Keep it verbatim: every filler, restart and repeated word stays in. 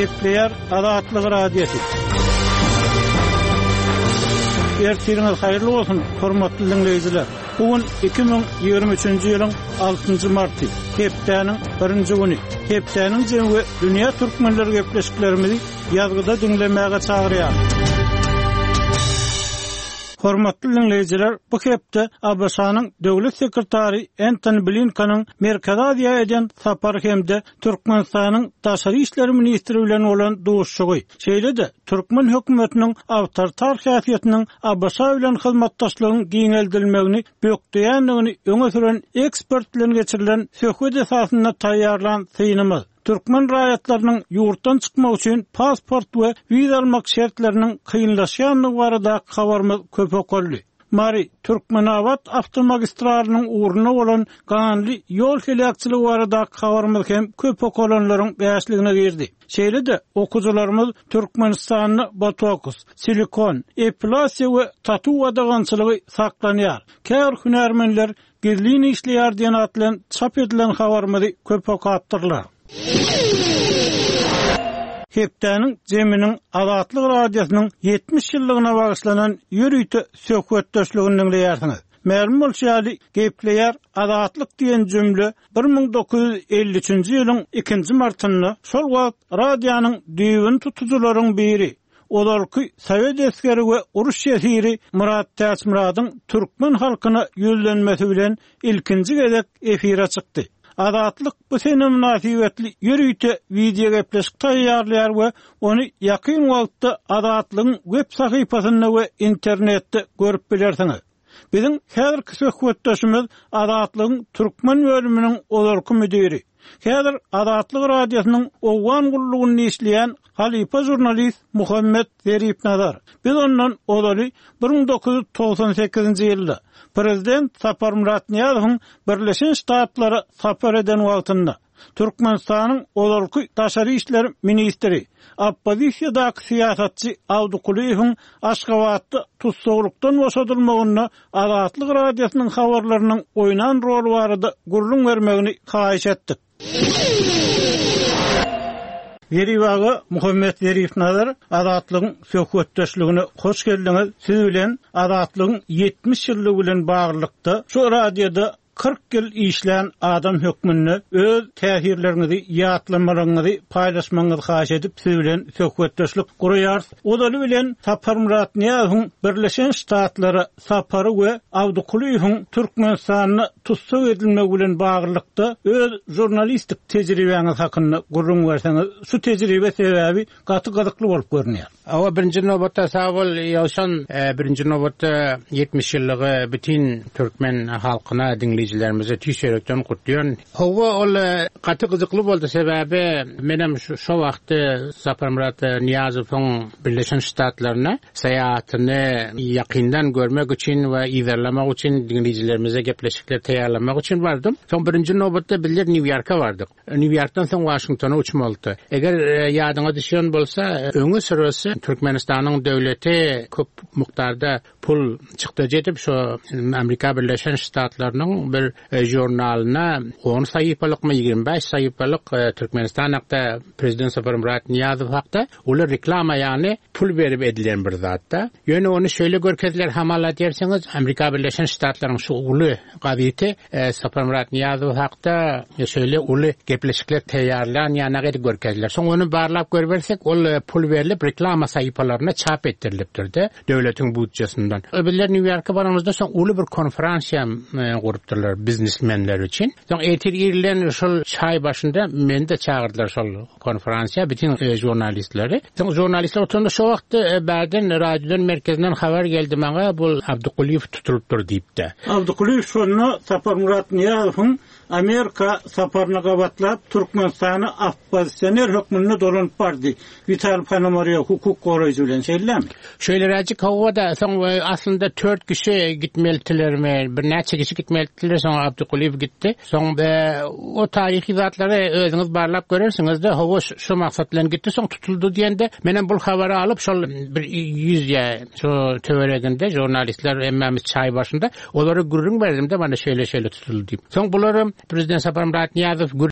Gepleýär Azatlyk radiosu. Ertiriniz hayırlı olsun, hormatly dinleyijiler. Bugün iki bin ýygrimi üçinji ýylyň altynjy marty, hepdäniň birinji güni. Hepdäniň jemgy dünýä türkmenleri gepleşiklerimizi ýazgyda dinlemäge çagyrýar. Hormatly dinleyijiler, bu hepde A B S-nyň döwlet sekretary Antony Blinken'ň Merkeze Aziýa eden sapary hemde Türkmenistanyň daşary işleri ministri bilen bolan duşşugy. Şeýle-de Türkmen hökümetiniň awtoritar häsiýetiniň A B S bilen hyzmatdaşlygyň giňeldilmegini bökdiýändigini öňe süren ekspert bilen geçirilen söhbet esasyna taýýarlan synymyz. Türkmen raýatlarynyň ýurtdan çykmak üçin pasport we wiza almak şertleriniň kynlaşýanlygy barada habarymyz köp okuldy. Mari Türkmenawat awtomagistraliniň uğruna bolan ganly ýol helakçylygy barada habarymyz hem köp okulanlaryň bäşligine girdi. Şeýle-de okuwçylarymyz Türkmenistanyny botoks, silikon, epilasiýa we tatu wadagançylygy saklanýar. Kär hünärmenler gizlini işleýär diýen atlan çap edilen habarymyzy köp okatdyrlar. Hepdäniň jeminiň Azatlyk radiosynyň ýetmiş ýyllygyna bagyşlanan ýürüýte söhbetdeşligini dinleýärsiňiz. Ma'lum bolýardy, Gepleýär Azatlyk diýen jümle bir ming dokuz ýüz elli üçinji ýylyň ikinji martyny şol wagt radionyň düýbün tutucularyň biri, olarky Sowet eskeri we uruş şehiri Murat Täsmiradyň türkmen halkyna ýüzlenmesi bilen ilkinji gezek efire çykdy. Azatlyk bu sene münasibetli ýürüýte video gepleşik taýýarlaýar we ony ýakyn wagtda Azatlygyň web sahypasynda we internetde görüp bilersiňiz. Biziň häzirki söhbetdeşimiz Azatlygyň türkmen bölüminiň olarky müdiri. Häzir Azatlyk radiosynyň owan gullugyny işleýän Halipa jurnalist Muhammed Zerif Nazar. Biz ondan olary bir ming dokuz ýüz togsan sekizinji ýylda Prezident Sapar Murat Niýazowyň Birleşen Ştatlary sapar eden wagtynda Türkmenistanyň olarky daşary işler ministri, oppozisiýadaky siýasatçy Awdukuliýewiň Aşgabatda tutsagulykdan boşadylmagyna Azatlyk radiosynyň habarlarynyň oýnan rol barada gurrun bermegini haýyş etdik. Yeriwaga Muhammed Zerif Nazar Azatlygyň söhbetdeşligine hoş geldiňiz. Siz bilen Azatlygyň ýetmiş ýyllygy bilen baglykda şu radioda kırk ýyl işlän adam hökmünde öz täsirlerinizi, ýatlamaryňyzy paýlaşmaňyzy haýyş edip siz bilen söhbetdeşlik gurýar. Odaly bilen Sapar Murat Niýazowyň Birleşen Ştatlary sapary we Awdukuliýewiň Türkmenistanyny tutsag edilmegi bilen baglykda öz jurnalistik tejribeňiz hakynda gurrun berseňiz, şu tejribe sebäbi gaty gazykly bolup görünýär. Awa birinji nowbatda sawol ýaşan birinji nowbatda ýetmiş ýyllygy bütün türkmen halkyna dinleyijilerimize tüýserekden gutlaýan. Hawa ol gaty gyzykly boldy sebäbi menem şu wagtda Sapar Murat Niýazowyň Birleşen Ştatlaryna saýahatyny ýakyndan görmek üçin we izlemek üçin dinleyijilerimize gepleşikler taýýarlamak üçin bardym. Soň birinji nowbatda bizler New Yorka bardyk. New Yorkdan soň Washingtona uçmaldy. Eger ýadyňa düşýän bolsa, öňe süresi Türkmenistanyň döwleti köp mukdarda pul çykdy jetip şu Amerika Birleşen Ştatlarynyň bir e, jurnalyna on saýypalyk ýygrimi beş saýypalyk e, Türkmenistan hakda Prezident Sapar Murat Niýazow hakda ular reklama ýani pul berip edilen bir zatda. Ýöne onu şöyle görkezler hamalat ýerseňiz Amerika Birleşen Ştatlarynyň şu uly gabiýeti e, Sapar Murat Niýazow hakda şöyle uly gepleşikler taýýarlan ýanagy görkezler. Soň onu barlap görbersek ol e, pul berilip reklama saýypalaryna çap etdirilipdirdi döwletiň budjesinden. Öbürler New York'a baramızda soň uly bir konferansiýa e, gurupdylar biznesmenler üçin. Soň etir ýerilen şol çay başynda meni de çağırdylar şol konferansiýa bütün e, jurnalistleri. Soň jurnalistler otanda şu wagtda e, bäden radiodan merkezinden habar geldi maňa bu Awdukuliýew tutulypdyr diýipdi. Awdukuliýew şonu Sapar Murat Niýazowyň Amerika saparyna gabatlap Türkmenistany oppozisioner hökmünde dolanyp bardy. Vital Panomariýa hukuk goraýjy bilen şeýlemi? Şöýleräjik howada soň aslında dört kişi gitmelidilermi, bir näçe kişi gitmelidiler, soň Awdukuliýew gitdi. Soň da o tarihi zatlary özüňiz barlap görersiňiz de hawa şu maksat bilen gitdi, soň tutuldy diýende menen bu habary alyp şol bir yüz ýa şu töwereginde jurnalistler emmemiz çay başynda olary gurrun berdim de mana şeýle şeýle tutuldy diýip. Soň bularym Prezident Sapar Murat Niýazow